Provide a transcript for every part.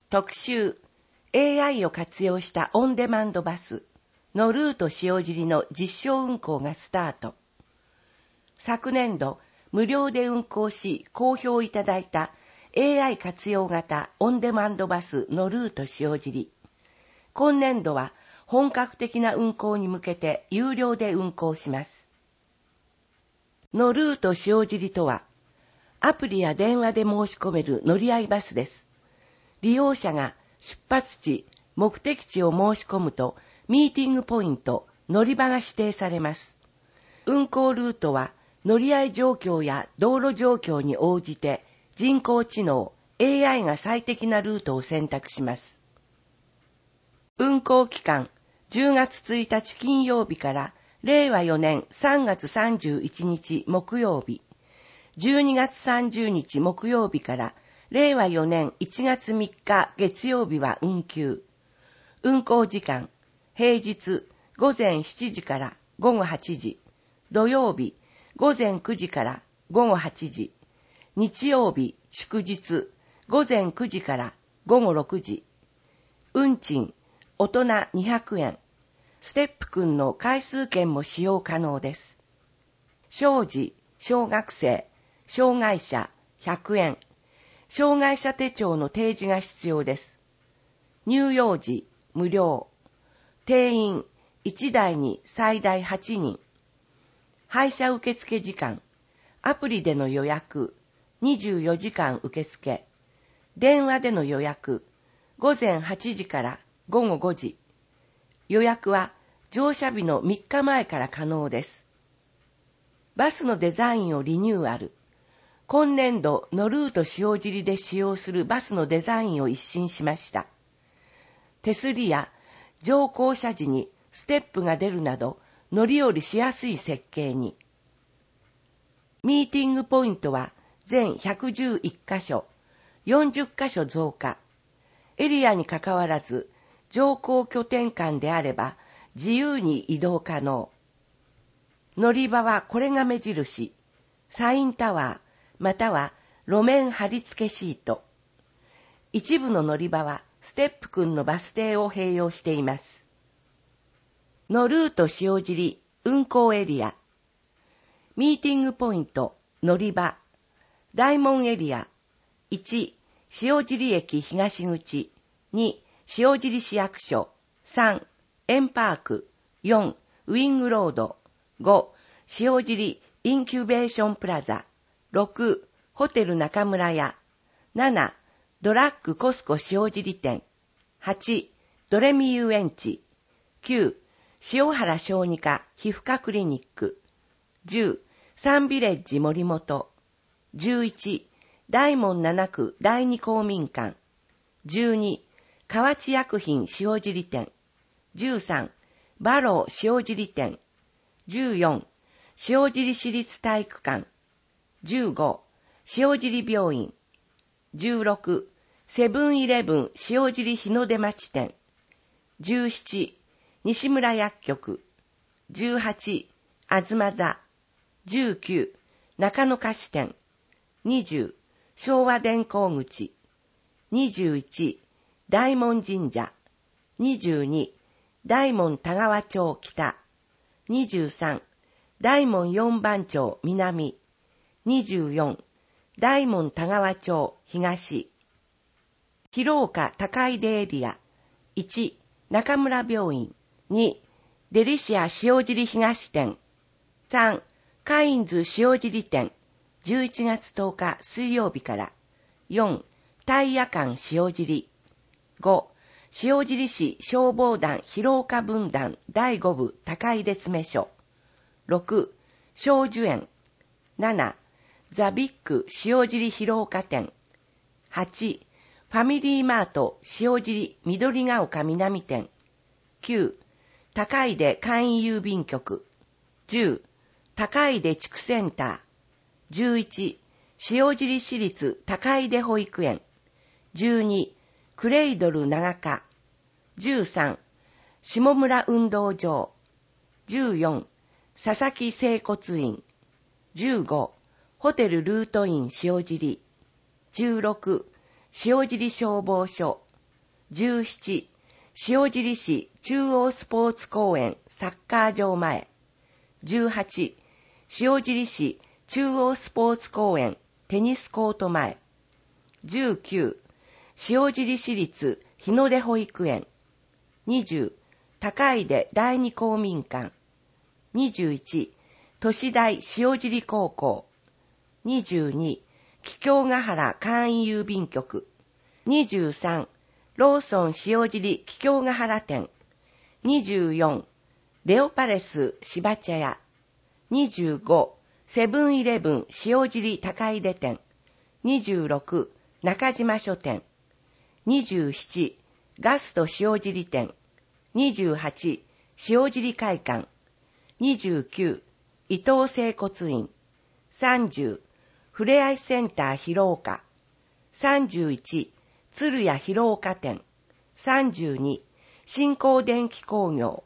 特集 AI を活用したオンデマンドバスのルート塩尻の実証運行がスタート。昨年度無料で運行し好評いただいた AI 活用型オンデマンドバスのルート塩尻。今年度は本格的な運行に向けて有料で運行します。のルート塩尻とは、アプリや電話で申し込める乗り合いバスです。利用者が出発地、目的地を申し込むと、ミーティングポイント、乗り場が指定されます。運行ルートは、乗り合い状況や道路状況に応じて、人工知能、AI が最適なルートを選択します。運行期間、10月1日金曜日から令和4年3月31日木曜日、12月30日木曜日から令和4年1月3日月曜日は運休。運行時間、平日午前7時から午後8時、土曜日午前9時から午後8時、日曜日祝日午前9時から午後6時。運賃、大人200円。ステップ君の回数券も使用可能です。小児、小学生、障害者100円。障害者手帳の提示が必要です。乳幼児無料。定員1台に最大8人。配車受付時間。アプリでの予約24時間受付。電話での予約午前8時から午後5時。予約は乗車日の3日前から可能です。バスのデザインをリニューアル。今年度のルート塩尻で使用するバスのデザインを一新しました。手すりや乗降車時にステップが出るなど乗り降りしやすい設計に。ミーティングポイントは全111カ所、40カ所増加。エリアにかかわらず乗降拠点間であれば自由に移動可能。乗り場はこれが目印。サインタワー、または路面貼り付けシート。一部の乗り場はステップ君のバス停を併用しています。のルート塩尻運行エリア。ミーティングポイント乗り場。大門エリア。1、塩尻駅東口。2、塩尻市役所。3、円パーク。4、ウィングロード。5、塩尻インキュベーションプラザ。6、ホテル中村屋。7、ドラッグコスコ塩尻店。8、ドレミ遊園地。9、塩原小児科皮膚科クリニック。10、サンビレッジ森本。11、大門7区第二公民館。12、河内薬品塩尻店。13、バロー塩尻店。14、塩尻市立体育館。15、塩尻病院。16、セブンイレブン塩尻日の出町店。17、西村薬局。18、あずま座。19、中野菓子店。20、昭和電工口。21、大門神社。22、大門田川町北。23、大門四番町南。24、大門田川町東。広岡高出エリア。1、中村病院。2、デリシア塩尻東店。3、カインズ塩尻店。11月10日水曜日から。4、タイヤ館塩尻。5、塩尻市消防団広岡分団第5部高出詰所。6、小寿園。7、ザ・ビッグ塩尻広岡店。8、ファミリーマート塩尻緑ヶ丘南店。9、高出簡易郵便局。10、高出地区センター。11、塩尻市立高出保育園。12、クレイドル長岡。13、下村運動場。14、佐々木整骨院。15、ホテルルートイン塩尻。16、塩尻消防署。 17、塩尻市中央スポーツ公園サッカー場前。18、塩尻市中央スポーツ公園テニスコート前。19、塩尻市立日の出保育園。20、高出第二公民館。21、都市大塩尻高校。22、桔梗ヶ原簡易郵便局。23、ローソン塩尻桔梗ヶ原店。24、レオパレス芝茶屋。25、セブンイレブン塩尻高出店。26、中島書店。27、ガスト塩尻店。28、塩尻会館。29、伊東整骨院。30、ふれあいセンター広岡。31、鶴屋広岡店。32、新興電気工業。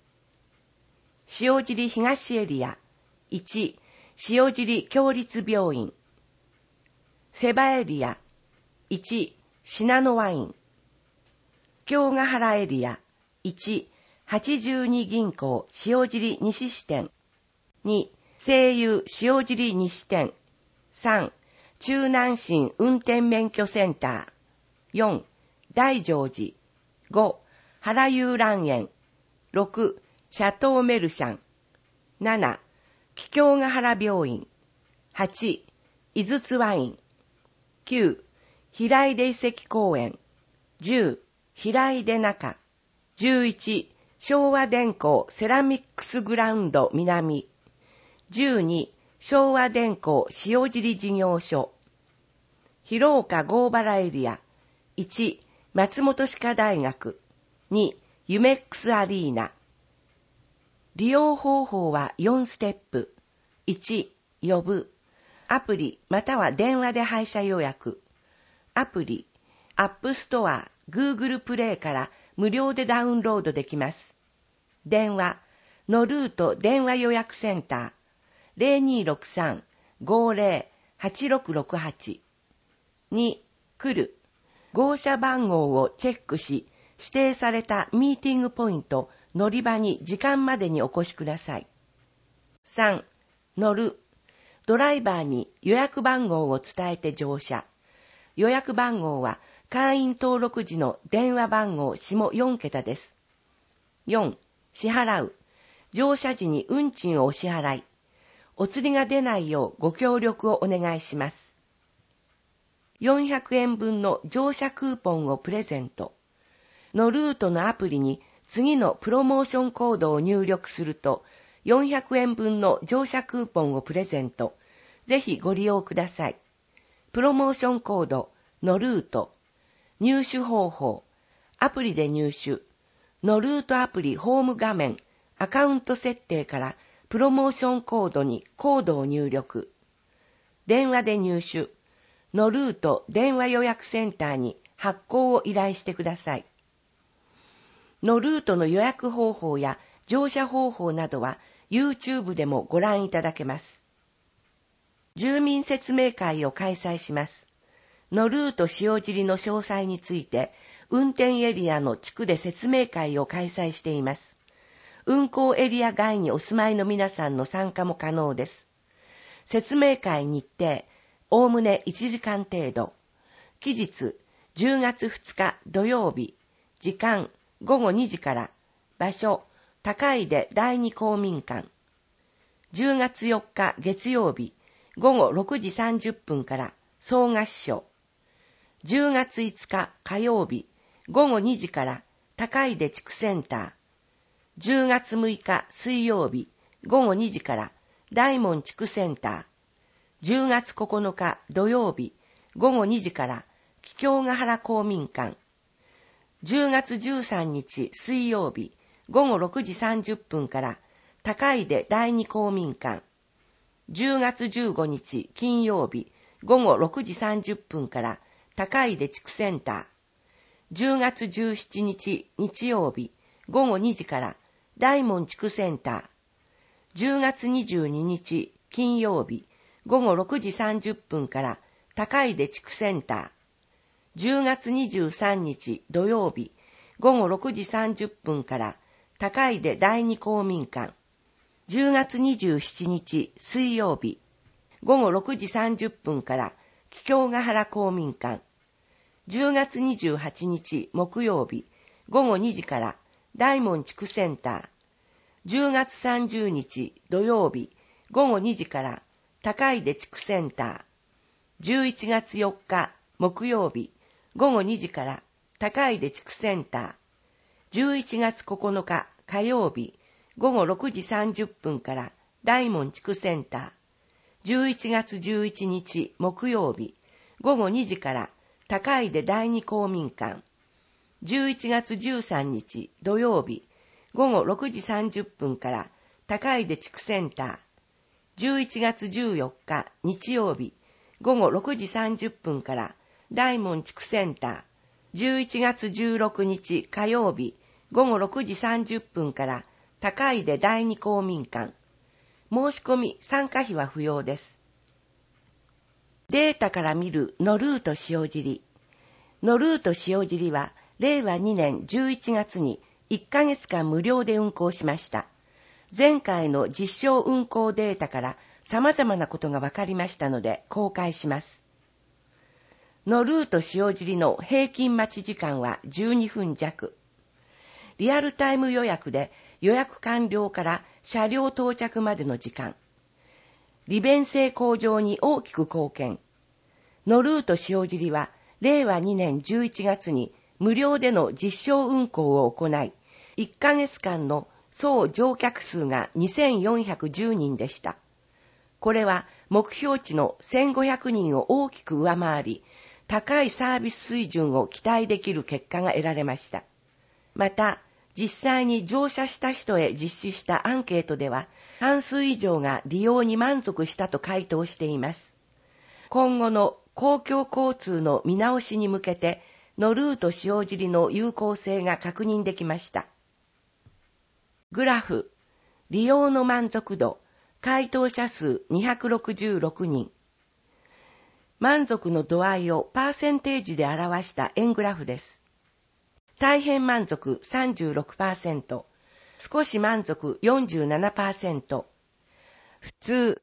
塩尻東エリア。1、塩尻共立病院。セバエリア。1、信濃ワイン。京ヶ原エリア。1、82銀行塩尻西支店。2、西友塩尻西店。3、中南新運転免許センター。4、大乗寺。5、原遊蘭園。6、シャトーメルシャン。7、桔梗ヶ原病院。8、井筒ワイン。9、平出遺跡公園。10、平出中。11、昭和電工セラミックスグラウンド南。12、昭和電工塩尻事業所。広岡郷原エリア。1、松本歯科大学。2、ユメックスアリーナ。利用方法は4ステップ。1、呼ぶ。アプリまたは電話で配車予約。アプリ、アップストア、Google プレイから無料でダウンロードできます。電話、のルート電話予約センター 0263-50-8668。2、来る。号車番号をチェックし、指定されたミーティングポイント、乗り場に時間までにお越しください。3、乗る。ドライバーに予約番号を伝えて乗車。予約番号は会員登録時の電話番号下4桁です。4、支払う。乗車時に運賃をお支払い。お釣りが出ないようご協力をお願いします。400円分の乗車クーポンをプレゼント。のルートのアプリに次のプロモーションコードを入力すると、400円分の乗車クーポンをプレゼント。ぜひご利用ください。プロモーションコード、のルート。入手方法。アプリで入手。のルートアプリホーム画面、アカウント設定からプロモーションコードにコードを入力。電話で入手。のルート電話予約センターに発行を依頼してください。のルートの予約方法や乗車方法などは YouTube でもご覧いただけます。住民説明会を開催します。のルート塩尻の詳細について、運転エリアの地区で説明会を開催しています。運行エリア外にお住まいの皆さんの参加も可能です。説明会日程、おおむね1時間程度。期日、10月2日土曜日。時間、午後2時から。場所、高出第二公民館。10月4日月曜日。午後6時30分から総合所。10月5日火曜日午後2時から高出地区センター。10月6日水曜日午後2時から大門地区センター。10月9日土曜日午後2時から桔梗ヶ原公民館。10月13日水曜日午後6時30分から高出第二公民館。10月15日金曜日午後6時30分から高出地区センター。10月17日日曜日午後2時から大門地区センター。10月22日金曜日午後6時30分から高出地区センタ 10月23日土曜日午後6時30分から高出第二公民館。10月27日水曜日午後6時30分から桔梗ヶ原公民館。10月28日木曜日午後2時から大門地区センター。10月30日土曜日午後2時から高出地区センター。11月4日木曜日午後2時から高出地区センター。11月9日火曜日午後6時30分から大門地区センター。11月11日木曜日午後2時から高出第二公民館。11月13日土曜日午後6時30分から高出地区センター。11月14日日曜日午後6時30分から大門地区センター。11月16日火曜日午後6時30分から高出第二公民館。申し込み参加費は不要です。データから見るのルート塩尻。のルート塩尻は令和2年11月に1ヶ月間無料で運行しました。前回の実証運行データから様々なことが分かりましたので公開します。のルート塩尻の平均待ち時間は12分弱。リアルタイム予約で予約完了から車両到着までの時間。利便性向上に大きく貢献。のルート塩尻は令和2年11月に無料での実証運行を行い、1ヶ月間の総乗客数が2410人でした。これは目標値の1500人を大きく上回り、高いサービス水準を期待できる結果が得られました。また、実際に乗車した人へ実施したアンケートでは、半数以上が利用に満足したと回答しています。今後の公共交通の見直しに向けて、のルート塩尻の有効性が確認できました。グラフ、利用の満足度、回答者数266人。満足の度合いをパーセンテージで表した円グラフです。大変満足 36%、少し満足 47%、普通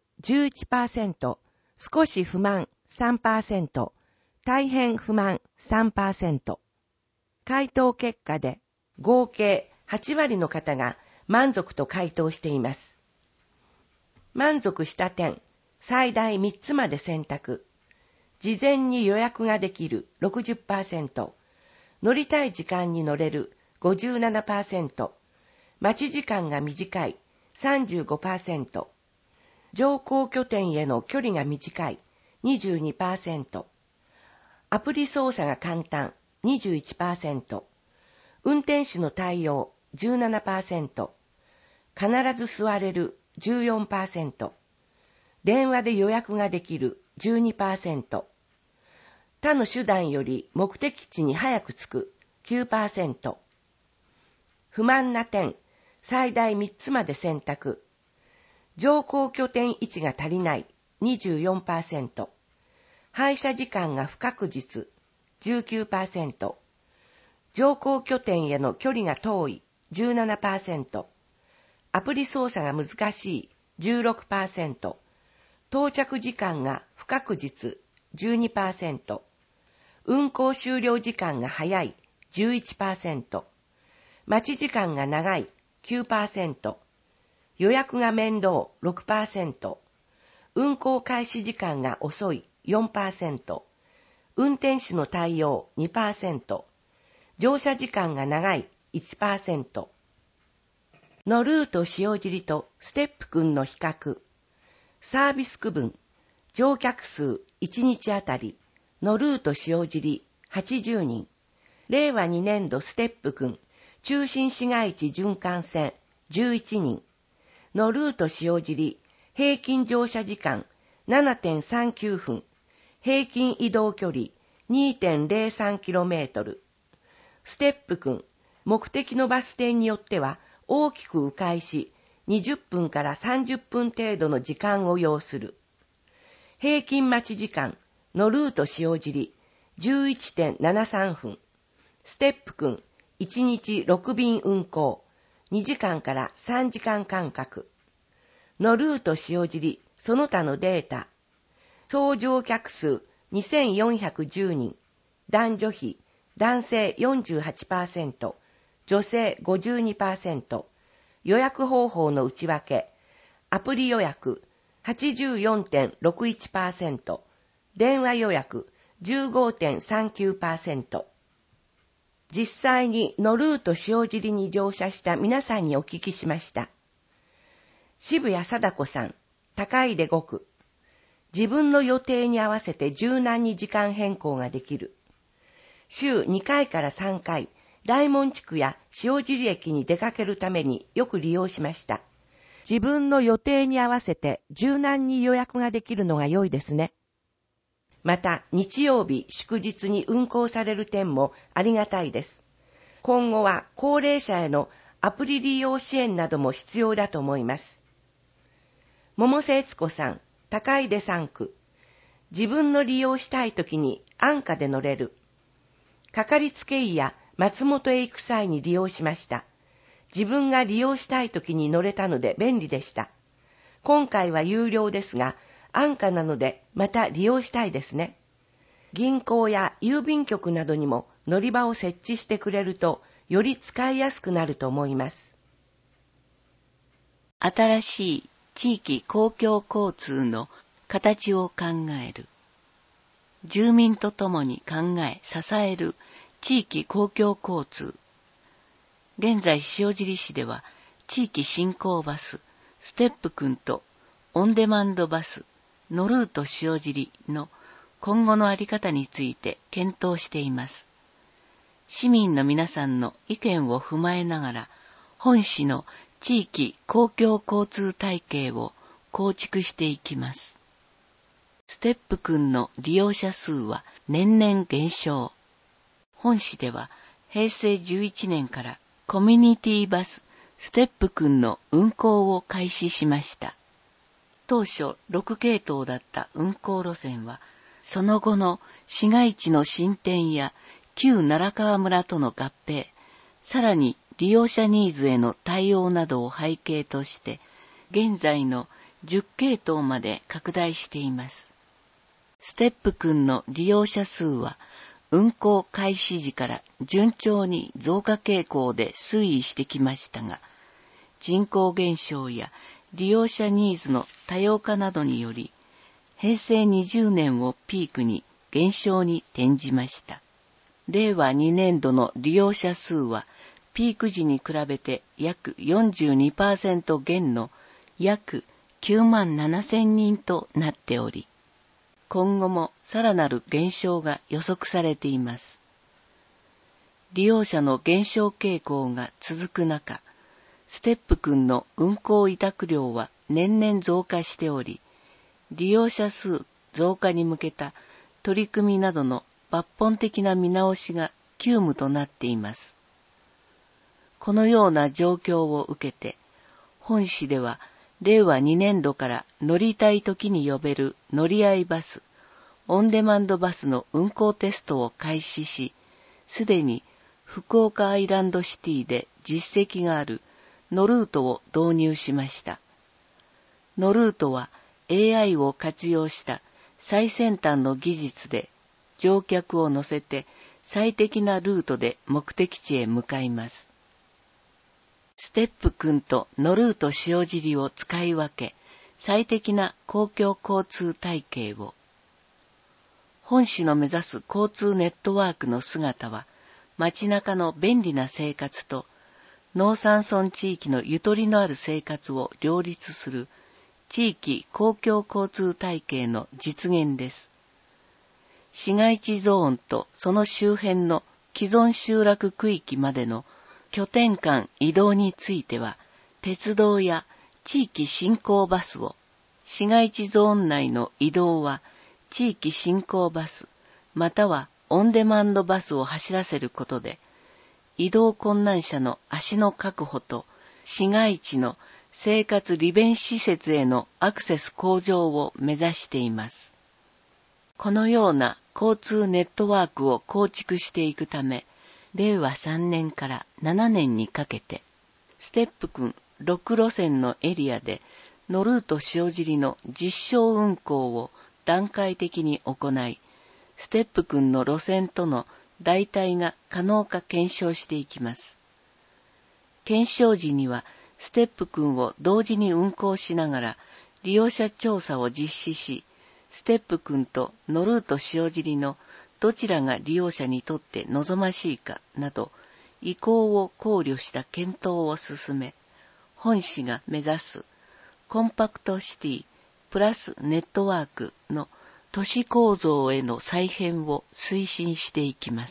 11%、少し不満 3%、大変不満 3%。回答結果で合計8割の方が満足と回答しています。満足した点、最大3つまで選択。事前に予約ができる 60%、乗りたい時間に乗れる 57%、待ち時間が短い 35%、乗降拠点への距離が短い 22%、アプリ操作が簡単 21%、運転手の対応 17%、必ず座れる 14%、電話で予約ができる 12%、他の手段より目的地に早く着く 9%、不満な点、最大3つまで選択、乗降拠点位置が足りない 24%、配車時間が不確実 19%、乗降拠点への距離が遠い 17%、アプリ操作が難しい 16%、到着時間が不確実 12%、運行終了時間が早い 11%、待ち時間が長い 9%、予約が面倒 6%、運行開始時間が遅い 4%、運転手の対応 2%、乗車時間が長い 1%。のルート塩尻とステップ君の比較。サービス区分、乗客数1日あたり、のルート塩尻80人。令和2年度ステップ君、中心市街地循環線11人。のルート塩尻、平均乗車時間 7.39 分。平均移動距離 2.03km。ステップ君、目的のバス停によっては大きく迂回し、20分から30分程度の時間を要する。平均待ち時間、のルート塩尻、 11.73 分。ステップくん1日6便運行。2時間から3時間間隔。のルート塩尻、その他のデータ。総乗客数2410人。男女比、男性 48%、女性 52%。予約方法の内訳。アプリ予約 84.61%、電話予約 15.39%。実際にのルート塩尻に乗車した皆さんにお聞きしました。渋谷貞子さん、高井で5区。自分の予定に合わせて柔軟に時間変更ができる。週2回から3回、大門地区や塩尻駅に出かけるためによく利用しました。自分の予定に合わせて柔軟に予約ができるのが良いですね。また、日曜日、祝日に運行される点もありがたいです。今後は高齢者へのアプリ利用支援なども必要だと思います。桃瀬悦子さん、高井出3区。自分の利用したいときに安価で乗れる。かかりつけ医や松本へ行く際に利用しました。自分が利用したいときに乗れたので便利でした。今回は有料ですが、安価なのでまた利用したいですね。銀行や郵便局などにも乗り場を設置してくれると、より使いやすくなると思います。 新しい地域公共交通の形を考える。住民とともに考え、支える地域公共交通。現在塩尻市では地域振興バス、ステップくんとオンデマンドバス、のルート塩尻の今後のあり方について検討しています。市民の皆さんの意見を踏まえながら、本市の地域公共交通体系を構築していきます。ステップくんの利用者数は年々減少。本市では平成11年からコミュニティバスステップくんの運行を開始しました。当初6系統だった運行路線は、その後の市街地の進展や旧奈良川村との合併、さらに利用者ニーズへの対応などを背景として、現在の10系統まで拡大しています。ステップくんの利用者数は、運行開始時から順調に増加傾向で推移してきましたが、人口減少や利用者ニーズの多様化などにより、平成20年をピークに減少に転じました。令和2年度の利用者数は、ピーク時に比べて約 42% 減の約9万7000人となっており、今後もさらなる減少が予測されています。利用者の減少傾向が続く中、ステップくんの運行委託料は年々増加しており、利用者数増加に向けた取り組みなどの抜本的な見直しが急務となっています。このような状況を受けて、本市では令和2年度から乗りたい時に呼べる乗り合いバス、オンデマンドバスの運行テストを開始し、すでに福岡アイランドシティで実績があるのルートを導入しました。のルートは AI を活用した最先端の技術で乗客を乗せて最適なルートで目的地へ向かいます。ステップくんとのルート塩尻を使い分け、最適な公共交通体系を。本市の目指す交通ネットワークの姿は、街中の便利な生活と農山村地域のゆとりのある生活を両立する地域公共交通体系の実現です。市街地ゾーンとその周辺の既存集落区域までの拠点間移動については、鉄道や地域振興バスを、市街地ゾーン内の移動は地域振興バス、またはオンデマンドバスを走らせることで、移動困難者の足の確保と市街地の生活利便施設へのアクセス向上を目指しています。このような交通ネットワークを構築していくため、令和3年から7年にかけて、ステップ群6路線のエリアで、ノルート塩尻の実証運行を段階的に行い、ステップ群の路線との代替が可能か検証していきます。検証時には、ステップ群を同時に運行しながら、利用者調査を実施し、ステップ群とノルート塩尻のどちらが利用者にとって望ましいかなど、意向を考慮した検討を進め、本市が目指すコンパクトシティプラスネットワークの都市構造への再編を推進していきます。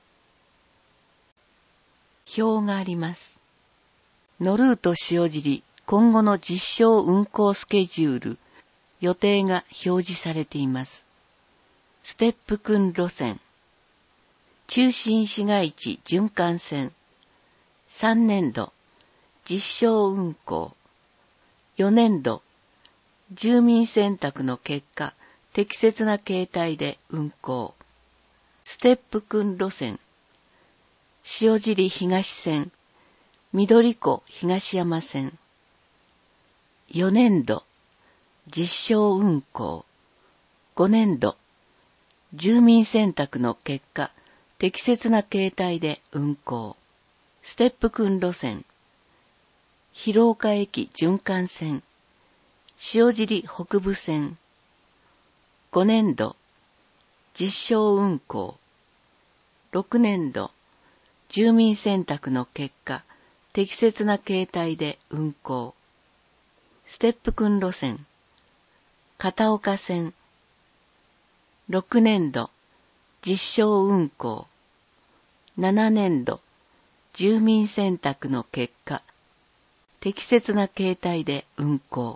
表があります。ノルート塩尻今後の実証運行スケジュール、予定が表示されています。ステップ群路線、中心市街地循環線、3年度、実証運行、4年度、住民選択の結果、適切な形態で運行。ステップ群路線、塩尻東線、緑湖東山線。4年度、実証運行。5年度、住民選択の結果、適切な形態で運行。ステップ群路線、広岡駅循環線、塩尻北部線。5年度、実証運行。6年度、住民選択の結果、適切な形態で運行。ステップ群路線、片岡線。6年度、実証運行。7年度、住民選択の結果、適切な形態で運行。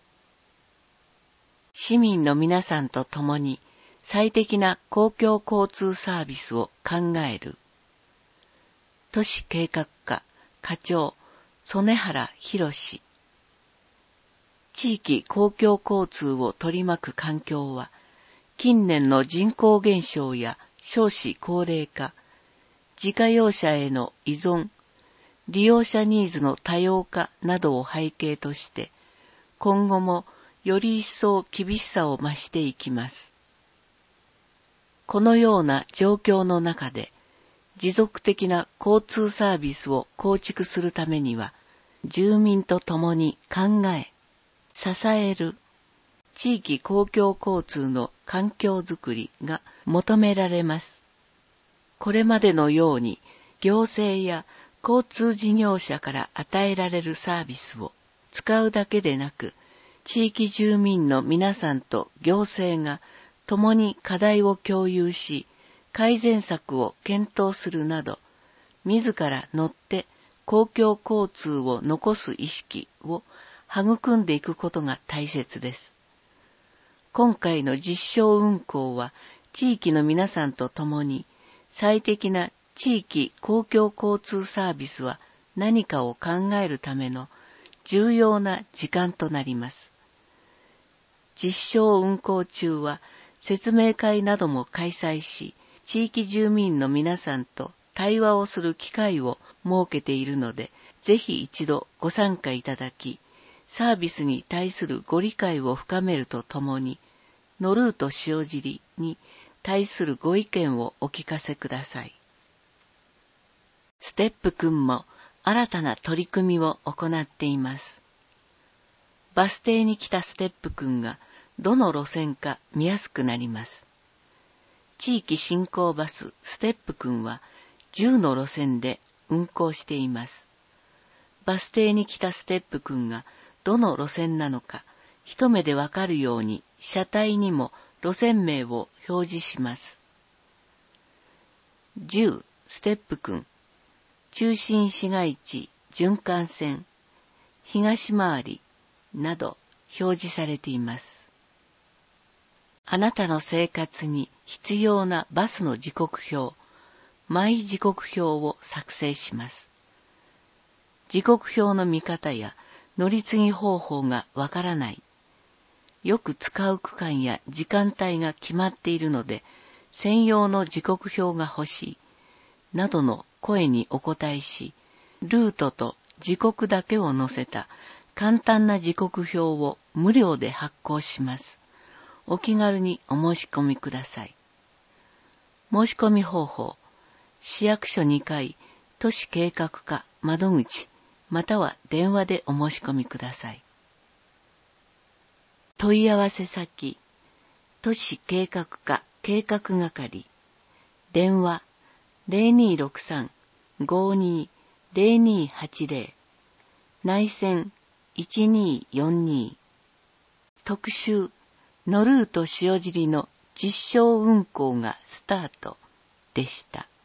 市民の皆さんと共に最適な公共交通サービスを考える。都市計画課課長、曽根原博。地域公共交通を取り巻く環境は、近年の人口減少や少子高齢化、自家用車への依存、利用者ニーズの多様化などを背景として、今後もより一層厳しさを増していきます。このような状況の中で、持続的な交通サービスを構築するためには、住民と共に考え、支える地域公共交通の環境づくりが求められます。これまでのように行政や交通事業者から与えられるサービスを使うだけでなく、地域住民の皆さんと行政が共に課題を共有し、改善策を検討するなど、自ら乗って公共交通を残す意識を育んでいくことが大切です。今回の実証運行は、地域の皆さんと共に最適な地域公共交通サービスは何かを考えるための重要な時間となります。実証運行中は説明会なども開催し、地域住民の皆さんと対話をする機会を設けているので、ぜひ一度ご参加いただき、サービスに対するご理解を深めるとともに、ノルート塩尻に対するご意見をお聞かせください。ステップ群も新たな取り組みを行っています。バス停に来たステップ群がどの路線か見やすくなります。地域振興バスステップ群は10の路線で運行しています。バス停に来たステップ群がどの路線なのか一目でわかるように車体にも路線名を表示します。10ステップ群、中心市街地循環線、東回りなど表示されています。あなたの生活に必要なバスの時刻表、マイ時刻表を作成します。時刻表の見方や乗り継ぎ方法がわからない。よく使う区間や時間帯が決まっているので、 専用の時刻表が欲しい、などの声にお答えし、ルートと時刻だけを載せた簡単な時刻表を無料で発行します。お気軽にお申し込みください。申し込み方法、市役所2階都市計画課窓口または電話でお申し込みください。問い合わせ先、都市計画課計画係、電話 0263-520280、内線1242、特集ノルート塩尻の実証運行がスタートでした。